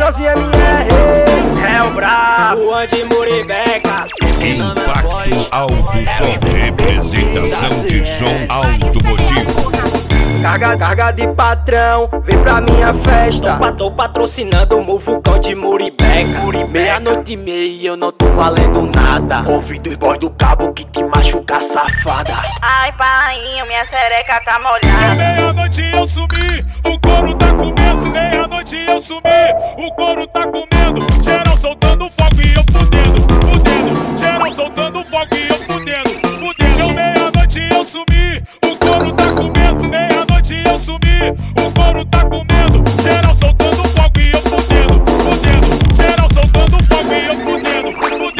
Leozinho MR, é o brabo, Andy Muribeca. Impacto Alto Som, representação de som automotivo. Carga de patrão, vem pra minha festa. Tô patrocinando o Vulcão de Muribeca. Meia-noite e meia eu não tô valendo nada. Ouvi dos boys do cabo que te machuca, safada. Ai, painho, minha xereca tá molhada. Meia-noite eu sumi, o couro tá comendo. Meia-noite eu sumi, o couro tá comendo. Geral soltando fogo e eu fudendo. Geral soltando fogo e eu fudendo. Meia-noite eu sumi, o couro tá comendo. Meia-noite eu sumi, o couro tá comendo. Geral soltando fogo e eu fudendo. Geral soltando fogo e eu fudendo.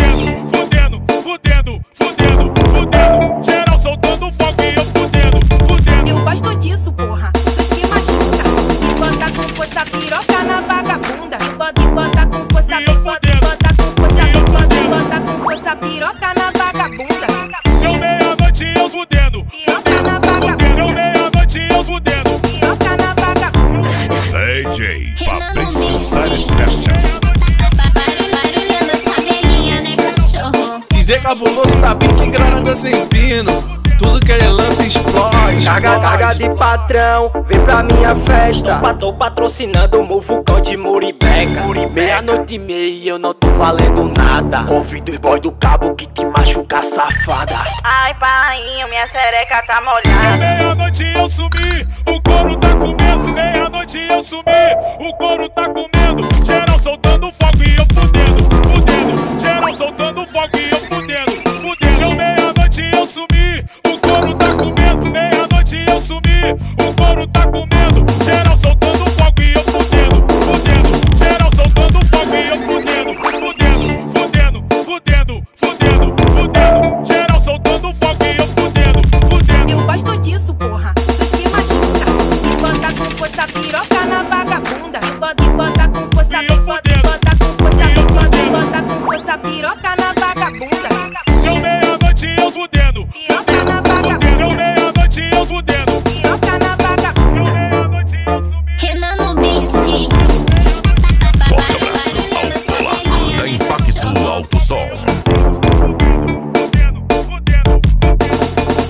Geral soltando fogo e eu fudendo. Eu gosto disso, porra, dos que machuca. E bota com força piroca na vagabunda. E bota com força, bota com força, bota com força piroca na vagabunda. Eu meia-noite eu fudendo. Piroca na vagabunda. Eu meia-noite eu fudendo. Piroca na vagabunda. DJ Fabrício Salles Fashion. Barulhando essa velhinha, né, cachorro? DJ cabuloso tá bem que granada sem pino. Tudo que ele lança explode. Carga de patrão, vem pra minha festa. Tô patrocinando o Vulcão de Muribeca. Meia-noite e meia eu não tô valendo nada. Ouvi dos boys do cabo que te machuca, safada. Ai, painho, minha xereca tá molhada. Meia-noite eu sumi, o couro tá comendo. Meia-noite eu sumi, o couro tá comendo. Geral soltando fogo e eu fudendo. Geral soltando fogo e eu fudendo. Meia-noite eu sumi, o couro tá comendo. Meia-noite eu sumi, o couro tá comendo.